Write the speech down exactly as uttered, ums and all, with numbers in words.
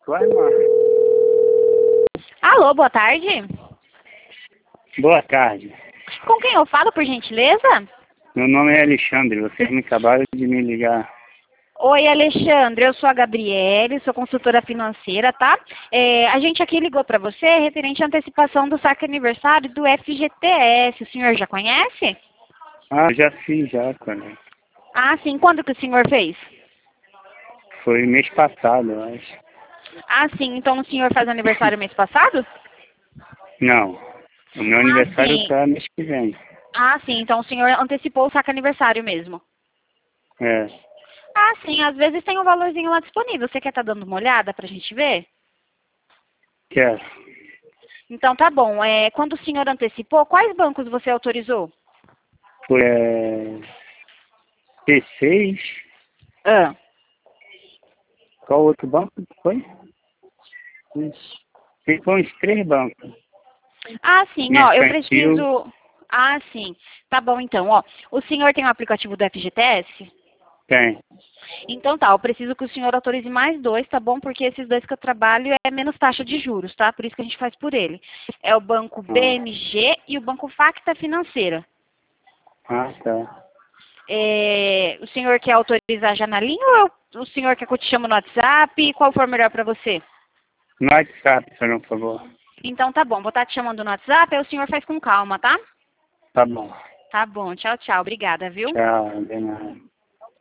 Vai, mano. Alô, boa tarde. Boa tarde. Com quem eu falo, por gentileza? Meu nome é Alexandre. Vocês me acabaram de me ligar. Oi, Alexandre. Eu sou a Gabriele, sou consultora financeira, tá? É, a gente aqui ligou para você referente à antecipação do saque aniversário do F G T S. O senhor já conhece? Ah, já fiz já, cara. Ah, sim. Quando que o senhor fez? Foi mês passado, eu acho. Ah, sim. Então o senhor faz aniversário mês passado? Não. O meu Ah, aniversário sim. tá mês que vem. Ah, sim. Então o senhor antecipou o saque aniversário mesmo. É. Ah, sim. Às vezes tem um valorzinho lá disponível. Você quer estar dando uma olhada pra gente ver? Quero. Então tá bom. É, quando o senhor antecipou, quais bancos você autorizou? Foi é... T seis. Ah. Qual outro banco que foi? Uns- Tem foi uns três bancos. Ah, sim, ó, eu Mercantil. preciso. Ah, sim. Tá bom, então, ó. O senhor tem o aplicativo do F G T S? Tem. Então tá, eu preciso que o senhor autorize mais dois, tá bom? Porque esses dois que eu trabalho é menos taxa de juros, tá? Por isso que a gente faz por ele. É o banco Ah, B M G e o banco Facta Financeira. ah tá. É, o senhor quer autorizar já na linha ou eu- o senhor quer que eu te chame no WhatsApp? Qual for melhor pra você? No WhatsApp, por favor. Então tá bom, vou estar te chamando no WhatsApp, aí o senhor faz com calma, tá? Tá bom. Tá bom, tchau, tchau. Obrigada, viu? Tchau, de nada.